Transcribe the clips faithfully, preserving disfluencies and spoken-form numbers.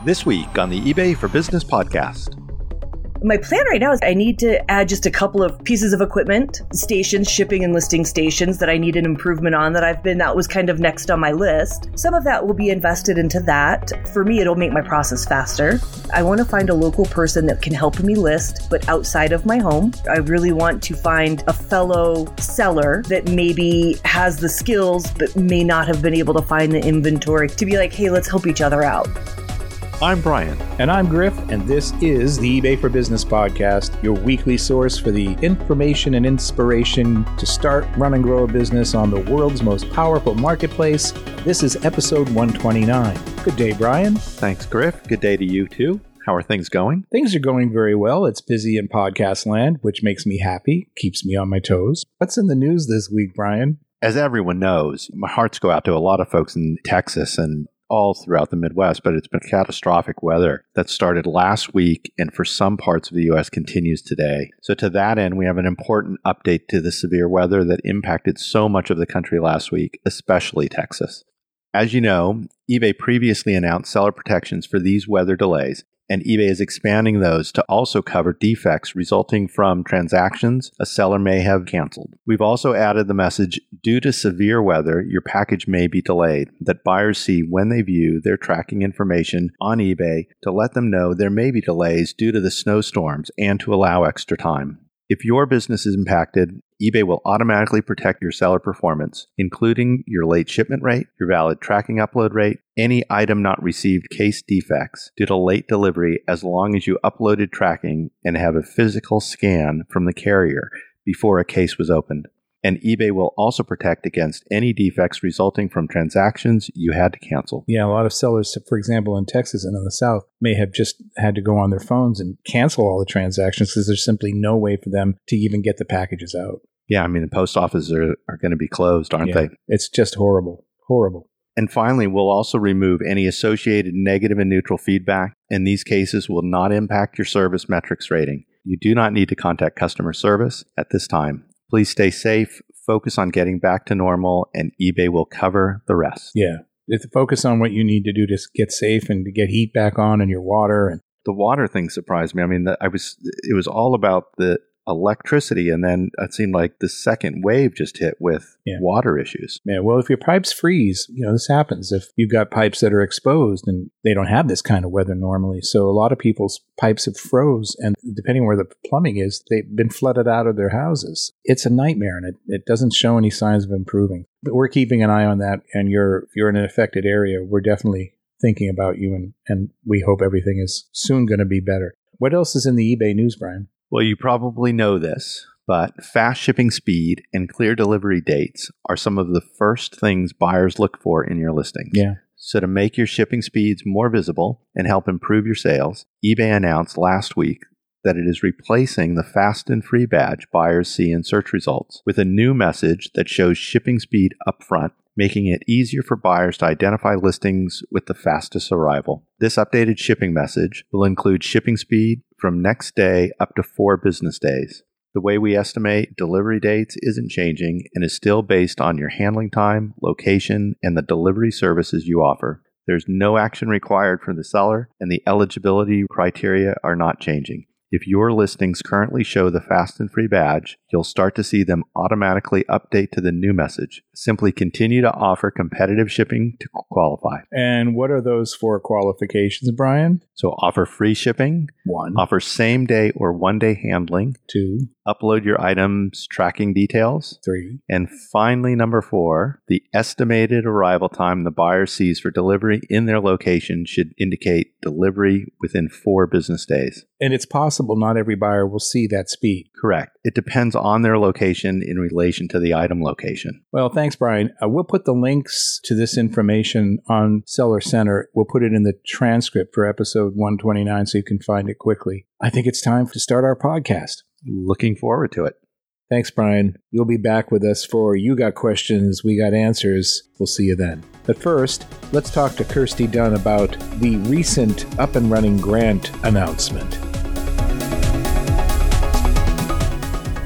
This week on the eBay for Business podcast. My plan right now is I need to add just a couple of pieces of equipment, stations, shipping and listing stations that I need an improvement on that I've been, that was kind of next on my list. Some of that will be invested into that. For me, it'll make my process faster. I want to find a local person that can help me list, but outside of my home. I really want to find a fellow seller that maybe has the skills, but may not have been able to find the inventory to be like, hey, let's help each other out. I'm Brian. And I'm Griff, and this is the eBay for Business podcast, your weekly source for the information and inspiration to start, run, and grow a business on the world's most powerful marketplace. This is episode one twenty-nine. Good day, Brian. Thanks, Griff. Good day to you, too. How are things going? Things are going very well. It's busy in podcast land, which makes me happy, keeps me on my toes. What's in the news this week, Brian? As everyone knows, my hearts go out to a lot of folks in Texas and all throughout the Midwest, but it's been catastrophic weather that started last week and for some parts of the U S continues today. So to that end, we have an important update to the severe weather that impacted so much of the country last week, especially Texas. As you know, eBay previously announced seller protections for these weather delays, and eBay is expanding those to also cover defects resulting from transactions a seller may have canceled. We've also added the message, due to severe weather, your package may be delayed, that buyers see when they view their tracking information on eBay to let them know there may be delays due to the snowstorms and to allow extra time. If your business is impacted, eBay will automatically protect your seller performance, including your late shipment rate, your valid tracking upload rate, any item not received case defects due to late delivery, as long as you uploaded tracking and have a physical scan from the carrier before a case was opened. And eBay will also protect against any defects resulting from transactions you had to cancel. Yeah, a lot of sellers, for example, in Texas and in the South, may have just had to go on their phones and cancel all the transactions because there's simply no way for them to even get the packages out. Yeah, I mean, the post offices are, are going to be closed, aren't yeah, they? It's just horrible. Horrible. And finally, we'll also remove any associated negative and neutral feedback, and these cases will not impact your service metrics rating. You do not need to contact customer service at this time. Please stay safe, focus on getting back to normal, and eBay will cover the rest. Yeah. It's focus on what you need to do to get safe and to get heat back on in your water. And the water thing surprised me. I mean, the, I was it was all about the electricity, and then it seemed like the second wave just hit with yeah. water issues. Yeah, well, if your pipes freeze, you know, this happens. If you've got pipes that are exposed and they don't have this kind of weather normally. So a lot of people's pipes have froze, and depending on where the plumbing is, they've been flooded out of their houses. It's a nightmare, and it, it doesn't show any signs of improving. But we're keeping an eye on that, and you're if you're in an affected area, we're definitely thinking about you, and, and we hope everything is soon going to be better. What else is in the eBay news, Brian? Well, you probably know this, but fast shipping speed and clear delivery dates are some of the first things buyers look for in your listings. Yeah. So to make your shipping speeds more visible and help improve your sales, eBay announced last week that it is replacing the Fast and Free badge buyers see in search results with a new message that shows shipping speed up front, making it easier for buyers to identify listings with the fastest arrival. This updated shipping message will include shipping speed from next day up to four business days. The way we estimate delivery dates isn't changing and is still based on your handling time, location, and the delivery services you offer. There's no action required from the seller, and the eligibility criteria are not changing. If your listings currently show the Fast and Free badge, you'll start to see them automatically update to the new message. Simply continue to offer competitive shipping to qualify. And what are those four qualifications, Brian? So offer free shipping. One. Offer same day or one day handling. Two. Upload your items tracking details. Three. And finally, number four, the estimated arrival time the buyer sees for delivery in their location should indicate delivery within four business days. And it's possible not every buyer will see that speed. Correct. It depends on their location in relation to the item location. Well, thanks, Brian. Uh, we'll put the links to this information on Seller Center. We'll put it in the transcript for episode one twenty-nine so you can find it quickly. I think it's time to start our podcast. Looking forward to it. Thanks, Brian. You'll be back with us for You Got Questions, We Got Answers. We'll see you then. But first, let's talk to Kirsty Dunn about the recent Up and Running grant announcement.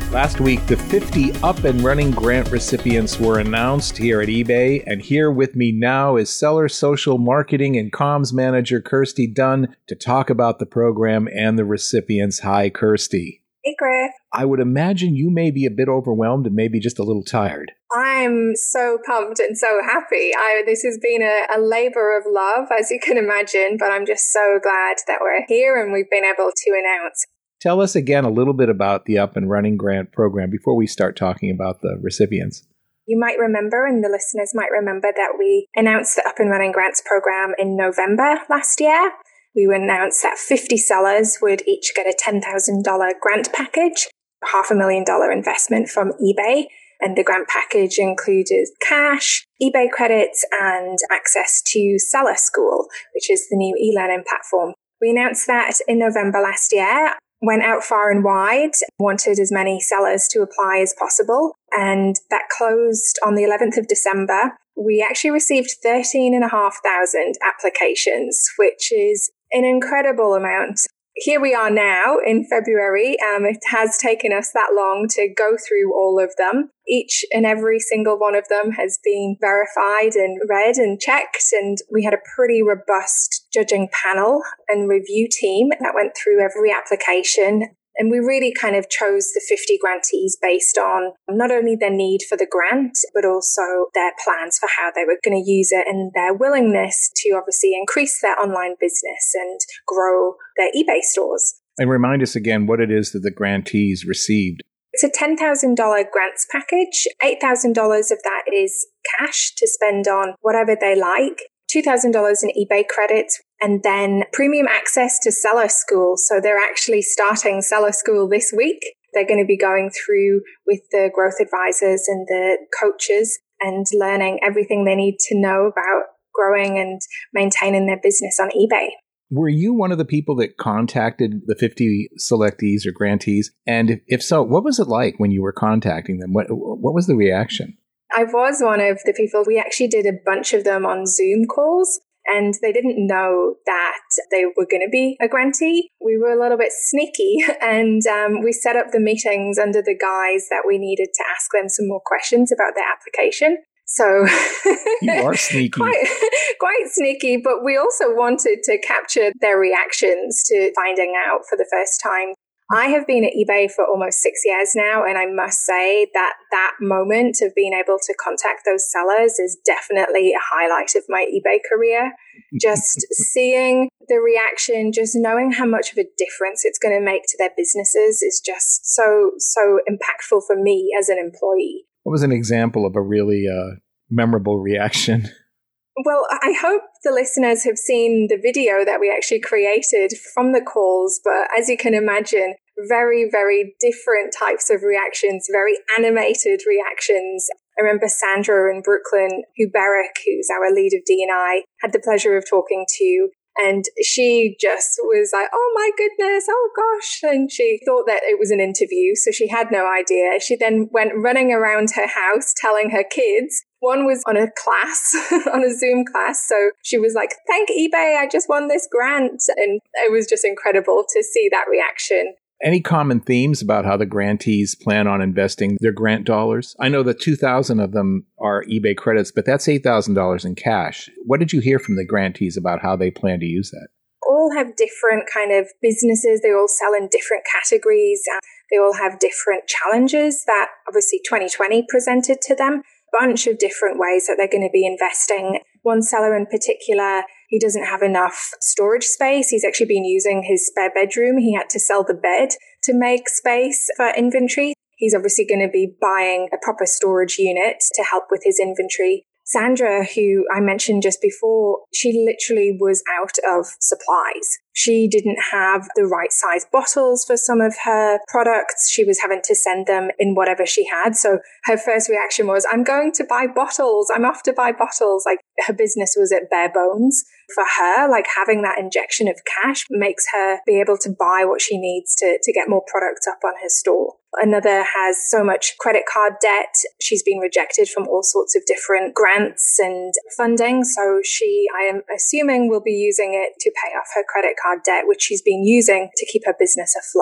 Last week, the fifty Up and Running grant recipients were announced here at eBay, and here with me now is Seller Social Marketing and Comms Manager Kirsty Dunn to talk about the program and the recipients. Hi, Kirsty. Hey, Griff. I would imagine you may be a bit overwhelmed and maybe just a little tired. I'm so pumped and so happy. I, this has been a, a labor of love, as you can imagine, but I'm just so glad that we're here and we've been able to announce. Tell us again a little bit about the Up and Running grant program before we start talking about the recipients. You might remember, and the listeners might remember, that we announced the Up and Running grants program in November last year. We announced that fifty sellers would each get a ten thousand dollars grant package, half a million dollar investment from eBay. And the grant package included cash, eBay credits, and access to Seller School, which is the new e-learning platform. We announced that in November last year. Went out far and wide, wanted as many sellers to apply as possible, and that closed on the eleventh of December. We actually received thirteen and a half thousand applications, which is an incredible amount. Here we are now in February. Um, it has taken us that long to go through all of them. Each and every single one of them has been verified and read and checked. And we had a pretty robust judging panel and review team that went through every application. And we really kind of chose the fifty grantees based on not only their need for the grant, but also their plans for how they were going to use it and their willingness to obviously increase their online business and grow their eBay stores. And remind us again what it is that the grantees received. It's a ten thousand dollars grants package. eight thousand dollars of that is cash to spend on whatever they like. two thousand dollars in eBay credits, and then premium access to Seller School. So they're actually starting Seller School this week. They're going to be going through with the growth advisors and the coaches and learning everything they need to know about growing and maintaining their business on eBay. Were you one of the people that contacted the fifty selectees or grantees? And if so, what was it like when you were contacting them? What, what was the reaction? I was one of the people. We actually did a bunch of them on Zoom calls, and they didn't know that they were going to be a grantee. We were a little bit sneaky, and um, we set up the meetings under the guise that we needed to ask them some more questions about their application. So you are sneaky. quite, quite sneaky, but we also wanted to capture their reactions to finding out for the first time. I have been at eBay for almost six years now, and I must say that that moment of being able to contact those sellers is definitely a highlight of my eBay career. Just seeing the reaction, just knowing how much of a difference it's going to make to their businesses is just so, so impactful for me as an employee. What was an example of a really uh, memorable reaction? Well, I hope the listeners have seen the video that we actually created from the calls, but as you can imagine, very, very different types of reactions, very animated reactions. I remember Sandra in Brooklyn, who Beric, who's our lead of D and I, had the pleasure of talking to. And she just was like, oh my goodness, oh gosh. And she thought that it was an interview, so she had no idea. She then went running around her house telling her kids. One was on a class, on a Zoom class. So she was like, thank eBay, I just won this grant. And it was just incredible to see that reaction. Any common themes about how the grantees plan on investing their grant dollars? I know that two thousand of them are eBay credits, but that's eight thousand dollars in cash. What did you hear from the grantees about how they plan to use that? All have different kind of businesses. They all sell in different categories. They all have different challenges that obviously twenty twenty presented to them. Bunch of different ways that they're going to be investing. One seller in particular, he doesn't have enough storage space. He's actually been using his spare bedroom. He had to sell the bed to make space for inventory. He's obviously going to be buying a proper storage unit to help with his inventory. Sandra, who I mentioned just before, she literally was out of supplies. She didn't have the right size bottles for some of her products. She was having to send them in whatever she had. So her first reaction was, I'm going to buy bottles. I'm off to buy bottles. Like, her business was at bare bones. For her, like, having that injection of cash makes her be able to buy what she needs to, to get more products up on her store. Another has so much credit card debt. She's been rejected from all sorts of different grants and funding. So she, I am assuming, will be using it to pay off her credit card debt, which she's been using to keep her business afloat.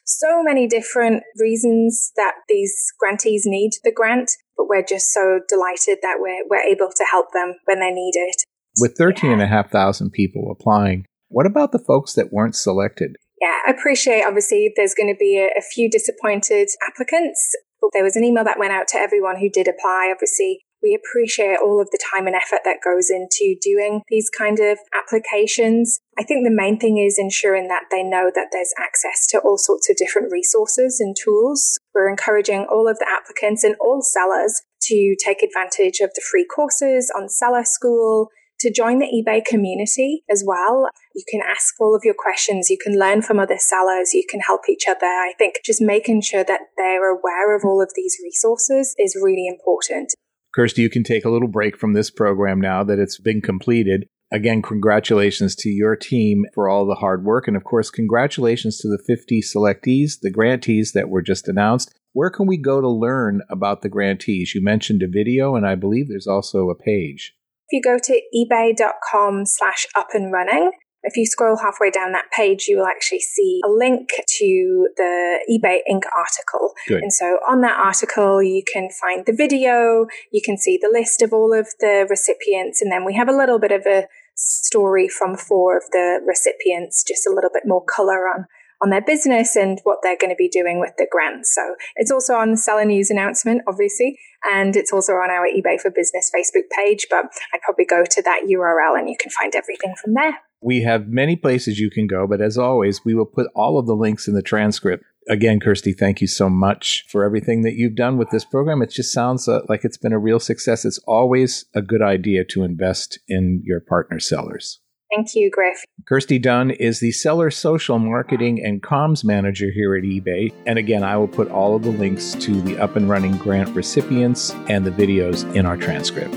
so many different reasons that these grantees need the grant, but we're just so delighted that we're, we're able to help them when they need it. With thirteen and a half thousand people applying, what about the folks that weren't selected? Yeah, I appreciate, obviously, there's going to be a, a few disappointed applicants. But there was an email that went out to everyone who did apply. Obviously, we appreciate all of the time and effort that goes into doing these kind of applications. I think the main thing is ensuring that they know that there's access to all sorts of different resources and tools. We're encouraging all of the applicants and all sellers to take advantage of the free courses on Seller School, to join the eBay community as well. You can ask all of your questions. You can learn from other sellers. You can help each other. I think just making sure that they're aware of all of these resources is really important. Kirsty, you can take a little break from this program now that it's been completed. Again, congratulations to your team for all the hard work. And of course, congratulations to the fifty selectees, the grantees that were just announced. Where can we go to learn about the grantees? You mentioned a video, and I believe there's also a page. If you go to ebay.com slash up and running, if you scroll halfway down that page, you will actually see a link to the eBay Incorporated article. Good. And so on that article, you can find the video, you can see the list of all of the recipients, and then we have a little bit of a story from four of the recipients, just a little bit more color on on their business and what they're going to be doing with the grants. So it's also on the Seller News announcement, obviously, and it's also on our eBay for Business Facebook page, but I'd probably go to that U R L and you can find everything from there. We have many places you can go, but as always, we will put all of the links in the transcript. Again, Kirsty, thank you so much for everything that you've done with this program. It just sounds uh, like it's been a real success. It's always a good idea to invest in your partner sellers. Thank you, Griff. Kirsty Dunn is the Seller Social Marketing and Comms Manager here at eBay. And again, I will put all of the links to the Up and Running grant recipients and the videos in our transcript.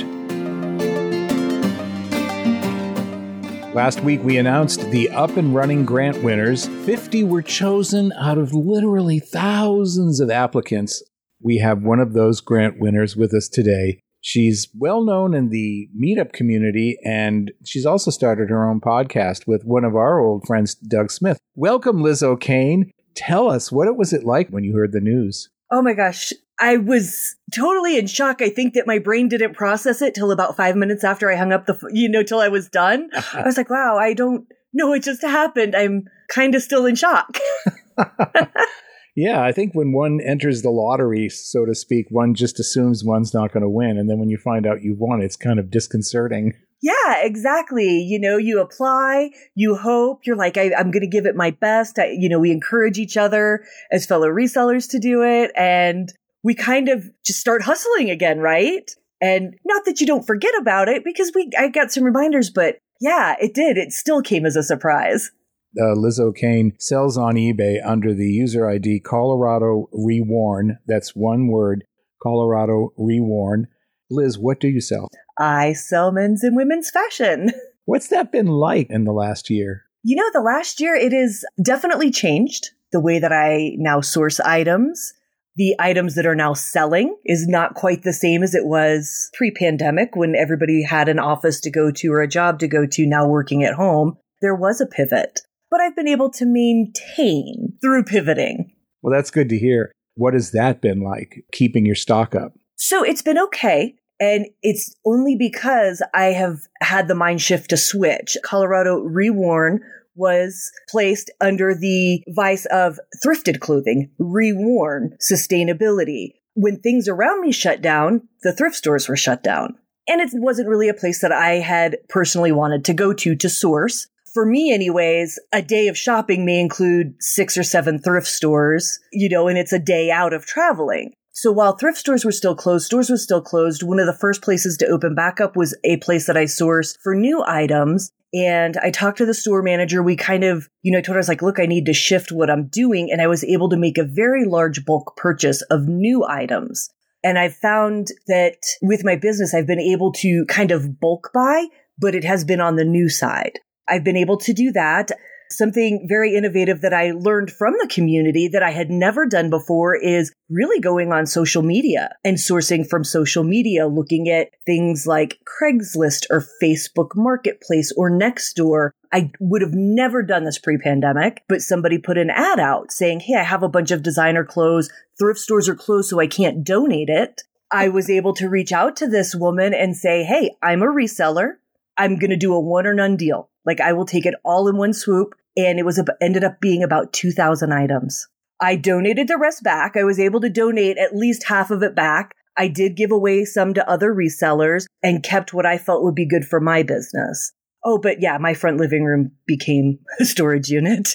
Last week, we announced the Up and Running grant winners. fifty were chosen out of literally thousands of applicants. We have one of those grant winners with us today. She's well known in the meetup community, and she's also started her own podcast with one of our old friends, Doug Smith. Welcome, Liz O'Kane. Tell us, what was it like when you heard the news? Oh my gosh. I was totally in shock. I think that my brain didn't process it till about five minutes after I hung up the, you know, till I was done. I was like, wow, I don't know. It just happened. I'm kind of still in shock. Yeah, I think when one enters the lottery, so to speak, one just assumes one's not going to win. And then when you find out you've won, it's kind of disconcerting. Yeah, exactly. You know, you apply, you hope, you're like, I, I'm going to give it my best. I, you know, we encourage each other as fellow resellers to do it. And we kind of just start hustling again, right? And not that you don't forget about it, because we I got some reminders, but yeah, it did. It still came as a surprise. Uh, Liz O'Kane sells on eBay under the user I D Colorado Reworn. That's one word, Colorado Reworn. Liz, what do you sell? I sell men's and women's fashion. What's that been like in the last year? You know, the last year, it has definitely changed the way that I now source items. The items that are now selling is not quite the same as it was pre-pandemic when everybody had an office to go to or a job to go to, now working at home. There was a pivot. But I've been able to maintain through pivoting. Well, that's good to hear. What has that been like, keeping your stock up? So it's been okay. And it's only because I have had the mind shift to switch. Colorado Reworn was placed under the vice of thrifted clothing, reworn, sustainability. When things around me shut down, the thrift stores were shut down. And it wasn't really a place that I had personally wanted to go to to source. For me, anyways, a day of shopping may include six or seven thrift stores, you know, and it's a day out of traveling. So while thrift stores were still closed, stores were still closed, one of the first places to open back up was a place that I source for new items. And I talked to the store manager. We kind of, you know, I told her, I was like, look, I need to shift what I'm doing. And I was able to make a very large bulk purchase of new items. And I found that with my business, I've been able to kind of bulk buy, but it has been on the new side. I've been able to do that. Something very innovative that I learned from the community that I had never done before is really going on social media and sourcing from social media, looking at things like Craigslist or Facebook Marketplace or Nextdoor. I would have never done this pre-pandemic, but somebody put an ad out saying, hey, I have a bunch of designer clothes. Thrift stores are closed, so I can't donate it. I was able to reach out to this woman and say, hey, I'm a reseller. I'm going to do a one or none deal. Like I will take it all in one swoop. And it was ended up being about two thousand items. I donated the rest back. I was able to donate at least half of it back. I did give away some to other resellers and kept what I felt would be good for my business. Oh, but yeah, my front living room became a storage unit.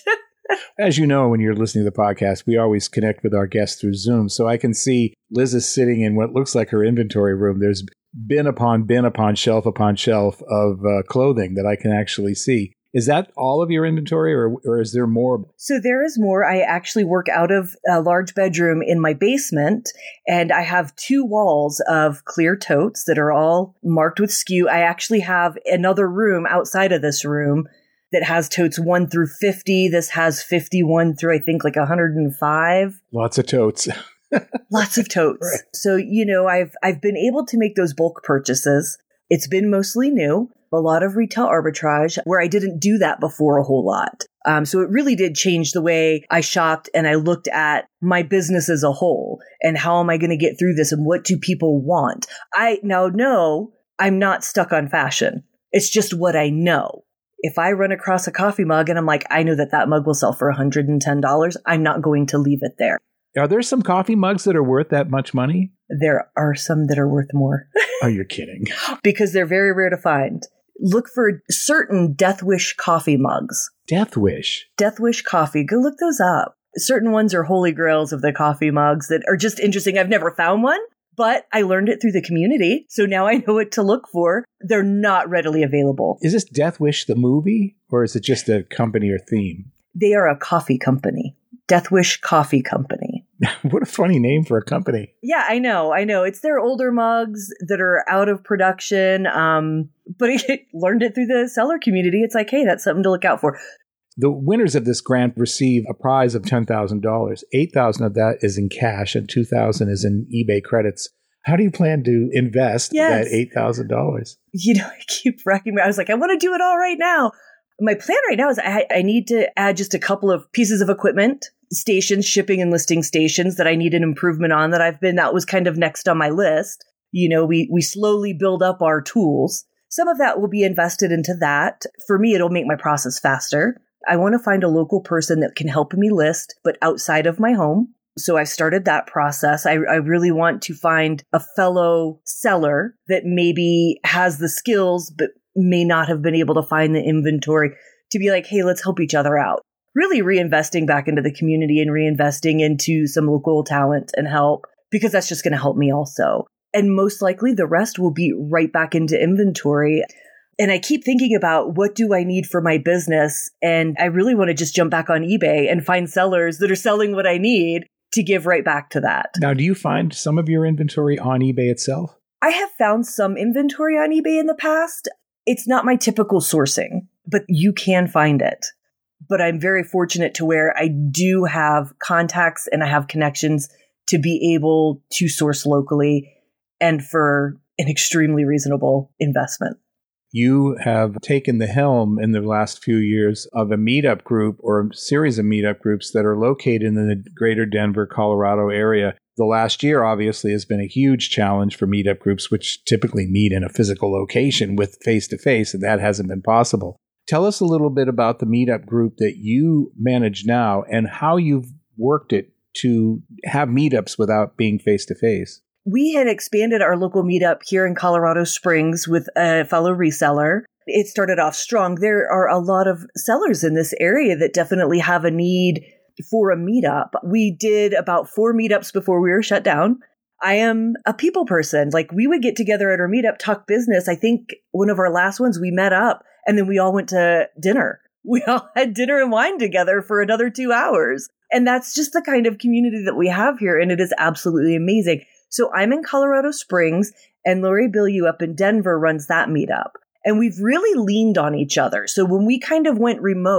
As you know, when you're listening to the podcast, we always connect with our guests through Zoom. So I can see Liz is sitting in what looks like her inventory room. There's bin upon bin upon shelf upon shelf of uh, clothing that I can actually see. Is that all of your inventory or, or is there more? So there is more. I actually work out of a large bedroom in my basement, and I have two walls of clear totes that are all marked with S K U. I actually have another room outside of this room that has totes one through fifty. This has fifty-one through, I think, like one hundred five. Lots of totes. Lots of totes. Right. So, you know, I've I've been able to make those bulk purchases. It's been mostly new. A lot of retail arbitrage where I didn't do that before a whole lot. Um, so it really did change the way I shopped and I looked at my business as a whole and how am I going to get through this and what do people want? I now know I'm not stuck on fashion. It's just what I know. If I run across a coffee mug and I'm like, I know that that mug will sell for one hundred ten dollars, I'm not going to leave it there. Are there some coffee mugs that are worth that much money? There are some that are worth more. Oh, you're kidding. Because they're very rare to find. Look for certain Death Wish coffee mugs. Death Wish? Death Wish coffee. Go look those up. Certain ones are holy grails of the coffee mugs that are just interesting. I've never found one, but I learned it through the community. So now I know what to look for. They're not readily available. Is this Death Wish the movie or is it just a company or theme? They are a coffee company. Death Wish Coffee Company. What a funny name for a company. Yeah, I know. I know. It's their older mugs that are out of production. Um, but I learned it through the seller community. It's like, hey, that's something to look out for. The winners of this grant receive a prize of ten thousand dollars. eight thousand dollars of that is in cash and two thousand dollars is in eBay credits. How do you plan to invest yes. that eight thousand dollars? You know, I keep racking my, I was like, I want to do it all right now. My plan right now is I, I need to add just a couple of pieces of equipment, stations, shipping and listing stations that I need an improvement on that I've been, that was kind of next on my list. You know, we, we slowly build up our tools. Some of that will be invested into that. For me, it'll make my process faster. I want to find a local person that can help me list, but outside of my home. So I started that process. I, I really want to find a fellow seller that maybe has the skills, but may not have been able to find the inventory to be like, hey, let's help each other out. Really reinvesting back into the community and reinvesting into some local talent and help, because that's just going to help me also. And most likely the rest will be right back into inventory. And I keep thinking about what do I need for my business? And I really want to just jump back on eBay and find sellers that are selling what I need to give right back to that. Now, do you find some of your inventory on eBay itself? I have found some inventory on eBay in the past. It's not my typical sourcing, but you can find it. But I'm very fortunate to where I do have contacts and I have connections to be able to source locally and for an extremely reasonable investment. You have taken the helm in the last few years of a meetup group or a series of meetup groups that are located in the greater Denver, Colorado area. The last year, obviously, has been a huge challenge for meetup groups, which typically meet in a physical location with face-to-face, and that hasn't been possible. Tell us a little bit about the meetup group that you manage now and how you've worked it to have meetups without being face-to-face. We had expanded our local meetup here in Colorado Springs with a fellow reseller. It started off strong. There are a lot of sellers in this area that definitely have a need for a meetup. We did about four meetups before we were shut down. I am a people person. Like, we would get together at our meetup, talk business. I think one of our last ones, we met up and then we all went to dinner. We all had dinner and wine together for another two hours. And that's just the kind of community that we have here. And it is absolutely amazing. So I'm in Colorado Springs and Lori Bilyeu up in Denver runs that meetup. And we've really leaned on each other. So when we kind of went remote,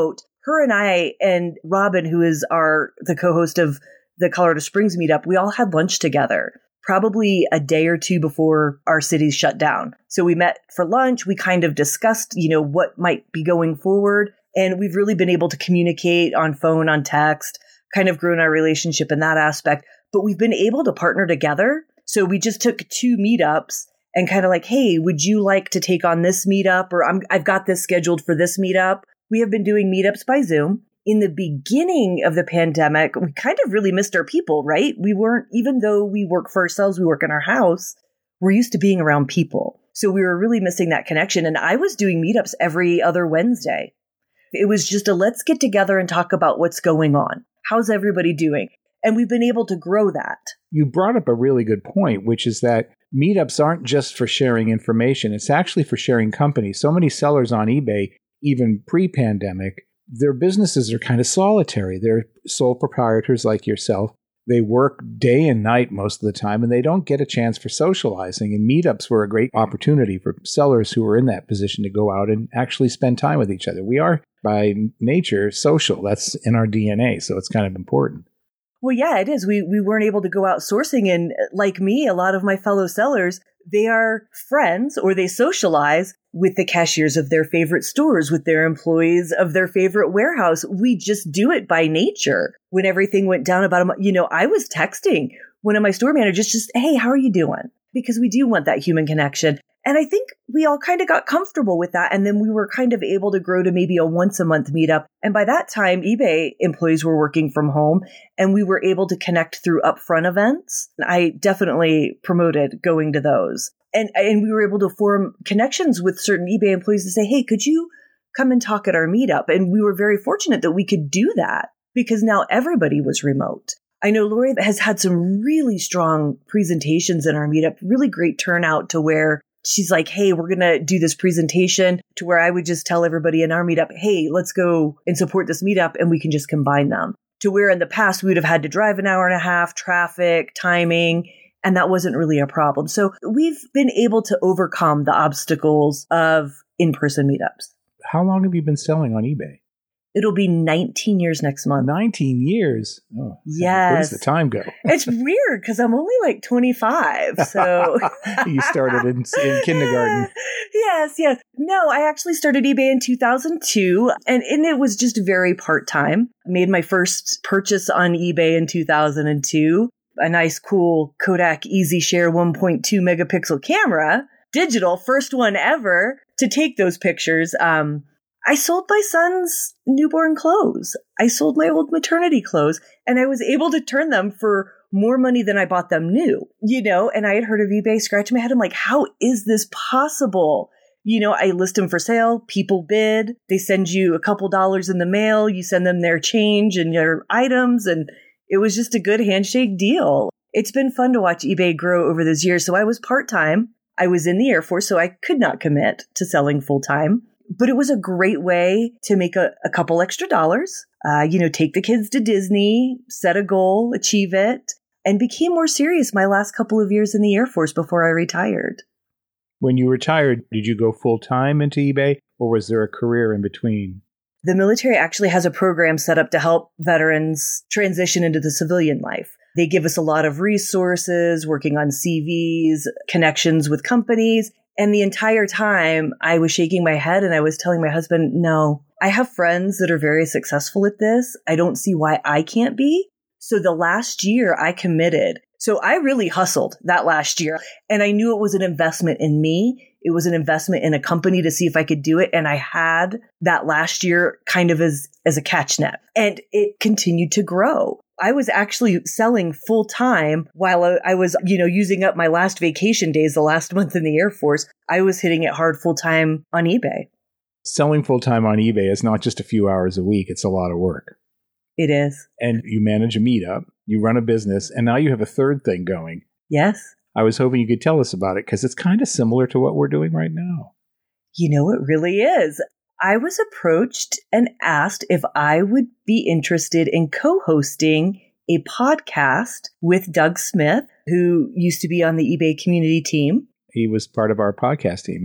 her and I and Robin, who is our the co-host of the Colorado Springs meetup, we all had lunch together, probably a day or two before our cities shut down. So we met for lunch. We kind of discussed, you know, what might be going forward. And we've really been able to communicate on phone, on text, kind of grown our relationship in that aspect. But we've been able to partner together. So we just took two meetups and kind of like, hey, would you like to take on this meetup? Or I'm, I've got this scheduled for this meetup. We have been doing meetups by Zoom. In the beginning of the pandemic, we kind of really missed our people, right? We weren't, even though we work for ourselves, we work in our house, we're used to being around people. So we were really missing that connection. And I was doing meetups every other Wednesday. It was just a let's get together and talk about what's going on. How's everybody doing? And we've been able to grow that. You brought up a really good point, which is that meetups aren't just for sharing information. It's actually for sharing company. So many sellers on eBay, even pre-pandemic, their businesses are kind of solitary. They're sole proprietors like yourself. They work day and night most of the time, and they don't get a chance for socializing. And meetups were a great opportunity for sellers who are in that position to go out and actually spend time with each other. We are, by nature, social. That's in our D N A, so it's kind of important. Well, yeah, it is. We we weren't able to go out sourcing. And like me, a lot of my fellow sellers, they are friends or they socialize with the cashiers of their favorite stores, with their employees of their favorite warehouse. We just do it by nature. When everything went down about a month, you know, I was texting one of my store managers just, hey, how are you doing? Because we do want that human connection. And I think we all kind of got comfortable with that. And then we were kind of able to grow to maybe a once a month meetup. And by that time, eBay employees were working from home and we were able to connect through upfront events. I definitely promoted going to those. And, and we were able to form connections with certain eBay employees to say, hey, could you come and talk at our meetup? And we were very fortunate that we could do that because now everybody was remote. I know Lori has had some really strong presentations in our meetup, really great turnout to where she's like, hey, we're going to do this presentation, to where I would just tell everybody in our meetup, hey, let's go and support this meetup and we can just combine them. To where in the past we would have had to drive an hour and a half, traffic, timing, and that wasn't really a problem. So we've been able to overcome the obstacles of in-person meetups. How long have you been selling on eBay? It'll be nineteen years next month. nineteen years? Oh, yes. Where does the time go? It's weird because I'm only like twenty-five. So you started in, in kindergarten. Yes, yes. No, I actually started eBay in two thousand two and, and it was just very part-time. I made my first purchase on eBay in two thousand two. A nice, cool Kodak EasyShare one point two megapixel camera, digital, first one ever to take those pictures. Um, I sold my son's newborn clothes. I sold my old maternity clothes and I was able to turn them for more money than I bought them new, you know, and I had heard of eBay, scratching my head. I'm like, how is this possible? You know, I list them for sale. People bid. They send you a couple dollars in the mail. You send them their change and your items. And it was just a good handshake deal. It's been fun to watch eBay grow over those years. So I was part-time. I was in the Air Force, so I could not commit to selling full-time. But it was a great way to make a, a couple extra dollars, uh, you know, take the kids to Disney, set a goal, achieve it, and became more serious my last couple of years in the Air Force before I retired. When you retired, did you go full-time into eBay or was there a career in between? The military actually has a program set up to help veterans transition into the civilian life. They give us a lot of resources, working on C Vs, connections with companies. And the entire time I was shaking my head and I was telling my husband, no, I have friends that are very successful at this. I don't see why I can't be. So the last year I committed. So I really hustled that last year and I knew it was an investment in me. It was an investment in a company to see if I could do it. And I had that last year kind of as, as a catch net and it continued to grow. I was actually selling full time while I was, you know, using up my last vacation days the last month in the Air Force. I was hitting it hard full time on eBay. Selling full time on eBay is not just a few hours a week. It's a lot of work. It is. And you manage a meetup, you run a business, and now you have a third thing going. Yes. I was hoping you could tell us about it because it's kind of similar to what we're doing right now. You know, it really is. I was approached and asked if I would be interested in co-hosting a podcast with Doug Smith, who used to be on the eBay community team. He was part of our podcast team, yeah.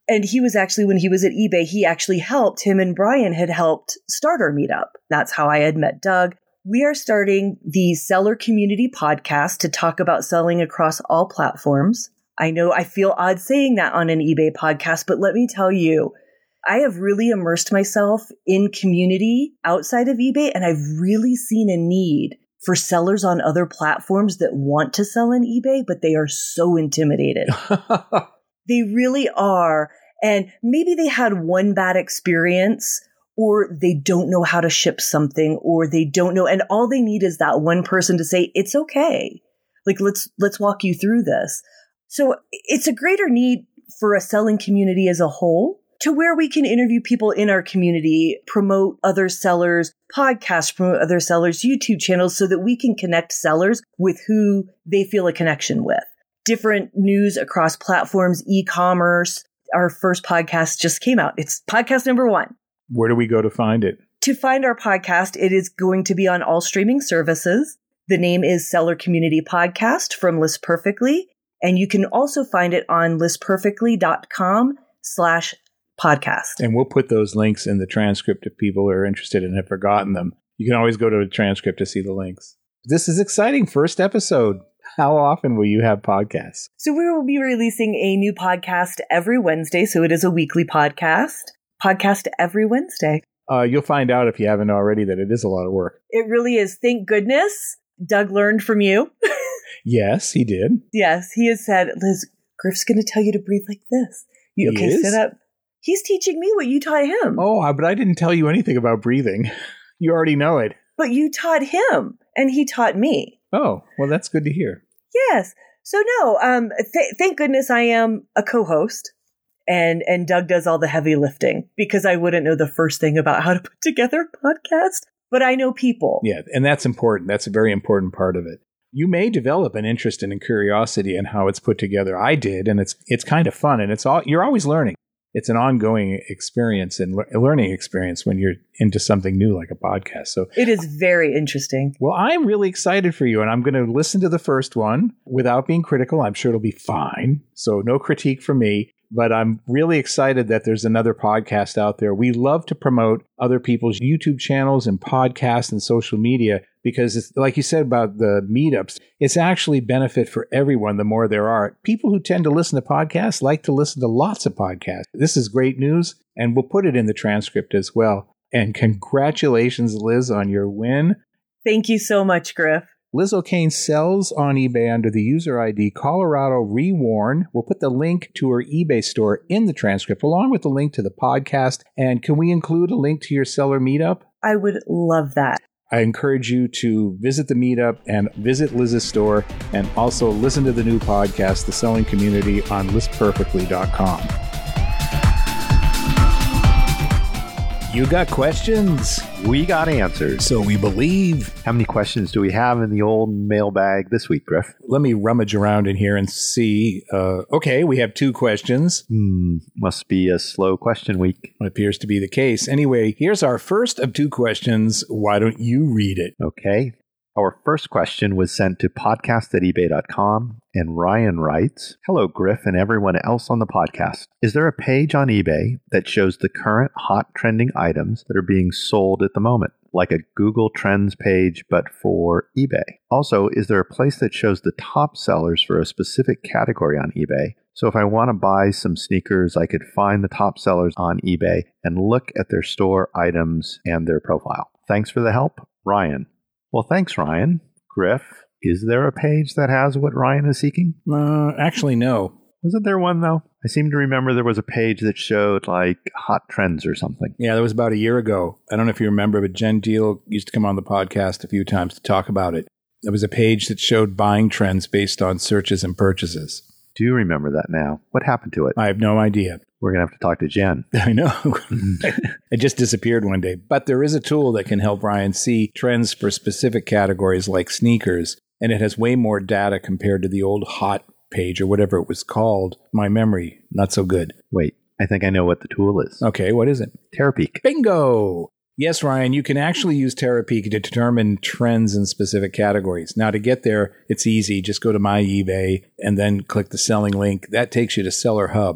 And he was actually, when he was at eBay, he actually helped, him and Brian had helped start our meetup. That's how I had met Doug. We are starting the Seller Community Podcast to talk about selling across all platforms. I know I feel odd saying that on an eBay podcast, but let me tell you, I have really immersed myself in community outside of eBay, and I've really seen a need for sellers on other platforms that want to sell on eBay, but they are so intimidated. They really are. And maybe they had one bad experience, or they don't know how to ship something, or they don't know. And all they need is that one person to say, it's okay. Like, let's, let's walk you through this. So it's a greater need for a selling community as a whole, to where we can interview people in our community, promote other sellers, podcasts, promote other sellers, YouTube channels, so that we can connect sellers with who they feel a connection with. Different news across platforms, e-commerce. Our first podcast just came out. It's podcast number one. Where do we go to find it? To find our podcast, it is going to be on all streaming services. The name is Seller Community Podcast from List Perfectly. And you can also find it on listperfectly.com slash podcast. And we'll put those links in the transcript if people are interested and have forgotten them. You can always go to the transcript to see the links. This is exciting. First episode. How often will you have podcasts? So we will be releasing a new podcast every Wednesday. So it is a weekly podcast. Podcast every Wednesday. Uh, you'll find out if you haven't already that it is a lot of work. It really is. Thank goodness Doug learned from you. Yes, he did. Yes, he has said, Liz, Griff's going to tell you to breathe like this. You, He okay, is? sit up. He's teaching me what you taught him. Oh, but I didn't tell you anything about breathing. You already know it. But you taught him, and he taught me. Oh, well, that's good to hear. Yes. So no, um, th- thank goodness I am a co-host, and and Doug does all the heavy lifting, because I wouldn't know the first thing about how to put together a podcast, but I know people. Yeah, and that's important. That's a very important part of it. You may develop an interest and a curiosity in how it's put together. I did, and it's it's kind of fun, and it's all you're always learning. It's an ongoing experience and le- learning experience when you're into something new like a podcast. So It is very interesting. well, I'm really excited for you, and I'm going to listen to the first one without being critical. I'm sure it'll be fine. So no critique from me, but I'm really excited that there's another podcast out there. We love to promote other people's YouTube channels and podcasts and social media, because it's, like you said about the meetups, it's actually benefit for everyone the more there are. People who tend to listen to podcasts like to listen to lots of podcasts. This is great news, and we'll put it in the transcript as well. And congratulations, Liz, on your win. Thank you so much, Griff. Liz O'Kane sells on eBay under the user I D Colorado Reworn. We'll put the link to her eBay store in the transcript, along with the link to the podcast. And can we include a link to your seller meetup? I would love that. I encourage you to visit the meetup and visit Liz's store, and also listen to the new podcast, The Selling Community, on list perfectly dot com. You got questions? We got answers. So we believe. How many questions do we have in the old mailbag this week, Griff? Let me rummage around in here and see. Uh, okay, we have two questions. Hmm, must be a slow question week. It appears to be the case. Anyway, here's our first of two questions. Why don't you read it? Okay. Our first question was sent to podcast at ebay dot com, and Ryan writes, "Hello, Griff and everyone else on the podcast. Is there a page on eBay that shows the current hot trending items that are being sold at the moment, like a Google Trends page but for eBay? Also, is there a place that shows the top sellers for a specific category on eBay? So if I want to buy some sneakers, I could find the top sellers on eBay and look at their store items and their profile. Thanks for the help, Ryan." Well, thanks, Ryan. Griff, is there a page that has what Ryan is seeking? Uh, actually, no. Wasn't there one, though? I seem to remember there was a page that showed, like, hot trends or something. Yeah, that was about a year ago. I don't know if you remember, but Jen Deal used to come on the podcast a few times to talk about it. There was a page that showed buying trends based on searches and purchases. Do you remember that now? What happened to it? I have no idea. We're going to have to talk to Jen. I know. It just disappeared one day. But there is a tool that can help Ryan see trends for specific categories like sneakers, and it has way more data compared to the old hot page or whatever it was called. My memory, not so good. Wait, I think I know what the tool is. Okay, what is it? Terapeak. Bingo! Yes, Ryan, you can actually use Terapeak to determine trends in specific categories. Now, to get there, it's easy. Just go to My eBay and then click the selling link. That takes you to Seller Hub.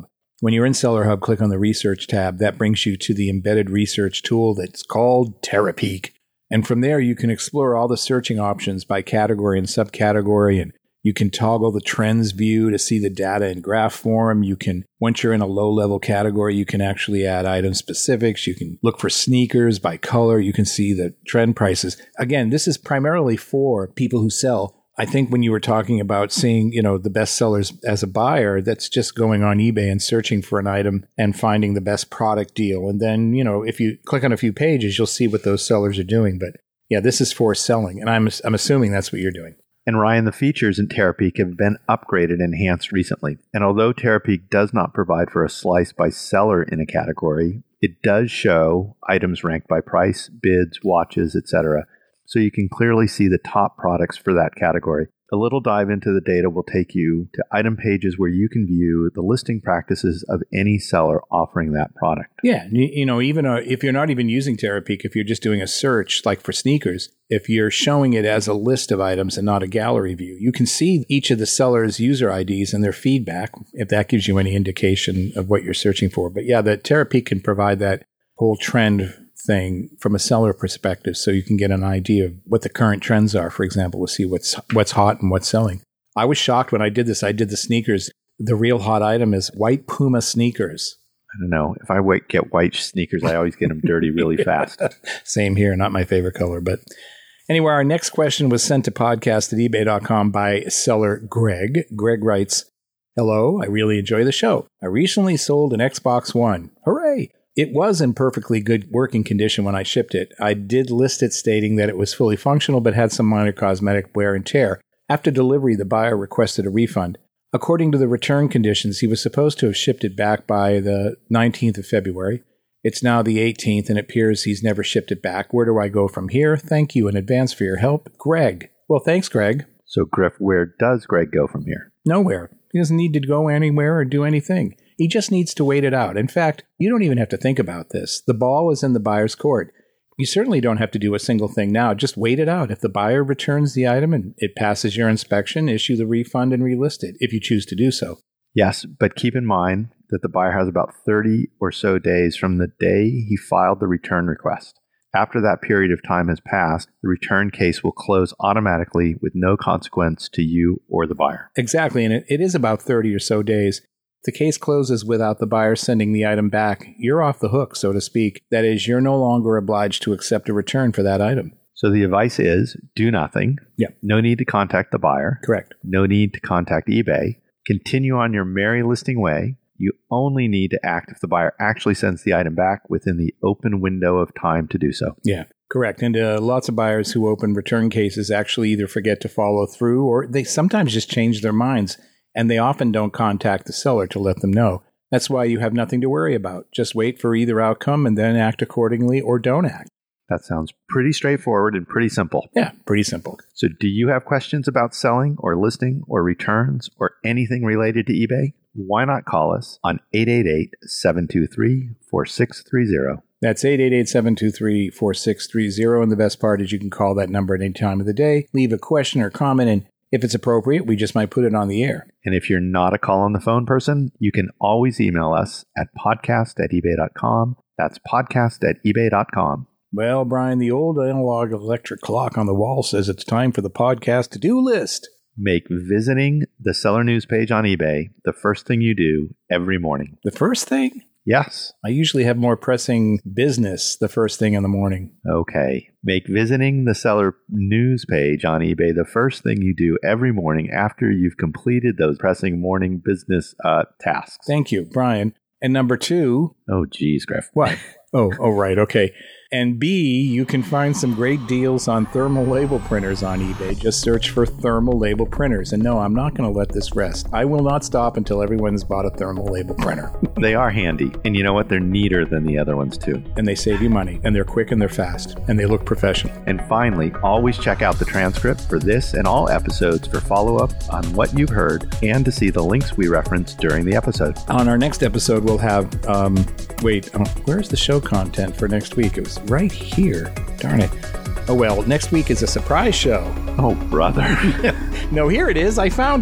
When you're in Seller Hub, click on the Research tab. That brings you to the embedded research tool that's called Terapeak. And from there, you can explore all the searching options by category and subcategory, and you can toggle the trends view to see the data in graph form. You can, once you're in a low-level category, you can actually add item specifics. You can look for sneakers by color. You can see the trend prices. Again, this is primarily for people who sell. I think when you were talking about seeing, you know, the best sellers as a buyer, that's just going on eBay and searching for an item and finding the best product deal. And then, you know, if you click on a few pages, you'll see what those sellers are doing. But yeah, this is for selling. And I'm I'm assuming that's what you're doing. And Ryan, the features in Terapeak have been upgraded and enhanced recently. And although Terapeak does not provide for a slice by seller in a category, it does show items ranked by price, bids, watches, et cetera, so you can clearly see the top products for that category. A little dive into the data will take you to item pages where you can view the listing practices of any seller offering that product. Yeah, you, you know, even uh, if you're not even using Terapeak, if you're just doing a search like for sneakers, if you're showing it as a list of items and not a gallery view, you can see each of the sellers' user I Ds and their feedback, if that gives you any indication of what you're searching for. But yeah, the Terapeak can provide that whole trend thing from a seller perspective, so you can get an idea of what the current trends are, for example, to see what's what's hot and what's selling. I was shocked when I did this. I did the sneakers. The real hot item is white Puma sneakers. I don't know. If I wait, get white sneakers, I always get them dirty really fast. Same here. Not my favorite color. But anyway, our next question was sent to podcast at ebay dot com by seller Greg. Greg writes, "Hello, I really enjoy the show. I recently sold an Xbox One. Hooray! It was in perfectly good working condition when I shipped it. I did list it stating that it was fully functional but had some minor cosmetic wear and tear. After delivery, the buyer requested a refund. According to the return conditions, he was supposed to have shipped it back by the nineteenth of February. It's now the eighteenth, and it appears he's never shipped it back. Where do I go from here? Thank you in advance for your help. Greg." Well, thanks, Greg. So, Griff, where does Greg go from here? Nowhere. He doesn't need to go anywhere or do anything. He just needs to wait it out. In fact, you don't even have to think about this. The ball is in the buyer's court. You certainly don't have to do a single thing now. Just wait it out. If the buyer returns the item and it passes your inspection, issue the refund and relist it, if you choose to do so. Yes, but keep in mind that the buyer has about thirty or so days from the day he filed the return request. After that period of time has passed, the return case will close automatically with no consequence to you or the buyer. Exactly, and it, it is about thirty or so days. The case closes without the buyer sending the item back. You're off the hook, so to speak. That is, you're no longer obliged to accept a return for that item. So the advice is do nothing. Yeah. No need to contact the buyer. Correct. No need to contact eBay. Continue on your merry listing way. You only need to act if the buyer actually sends the item back within the open window of time to do so. Yeah, correct. And uh, lots of buyers who open return cases actually either forget to follow through or they sometimes just change their minds. And they often don't contact the seller to let them know. That's why you have nothing to worry about. Just wait for either outcome and then act accordingly or don't act. That sounds pretty straightforward and pretty simple. Yeah, pretty simple. So do you have questions about selling or listing or returns or anything related to eBay? Why not call us on eight eight eight, seven two three, four six three zero. That's eight eight eight, seven two three, four six three zero. And the best part is you can call that number at any time of the day, leave a question or comment, and if it's appropriate, we just might put it on the air. And if you're not a call on the phone person, you can always email us at podcast at ebay dot com. That's podcast at ebay dot com. Well, Brian, the old analog electric clock on the wall says it's time for the podcast to-do list. Make visiting the seller news page on eBay the first thing you do every morning. The first thing? Yes. I usually have more pressing business the first thing in the morning. Okay. Make visiting the seller news page on eBay the first thing you do every morning after you've completed those pressing morning business uh, tasks. Thank you, Brian. And number two... Oh, geez, Griff. What? oh, oh, right. Okay. And B, you can find some great deals on thermal label printers on eBay. Just search for thermal label printers. And no, I'm not going to let this rest. I will not stop until everyone's bought a thermal label printer. They are handy. And you know what? They're neater than the other ones, too. And they save you money. And they're quick and they're fast. And they look professional. And finally, always check out the transcript for this and all episodes for follow-up on what you've heard and to see the links we referenced during the episode. On our next episode, we'll have... Um, wait, oh, where's the show content for next week? It was right here. Darn it. Oh, well, next week is a surprise show. Oh, brother. No, here it is. I found it.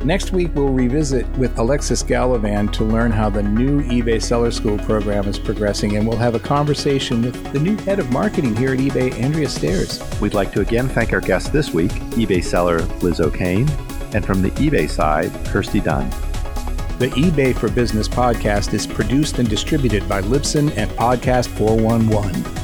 Next week, we'll revisit with Alexis Gallivan to learn how the new eBay Seller School program is progressing, and we'll have a conversation with the new head of marketing here at eBay, Andrea Stairs. We'd like to again thank our guest this week, eBay seller Liz O'Kane, and from the eBay side, Kirsty Dunn. The eBay for Business podcast is produced and distributed by Libsyn and Podcast four one one.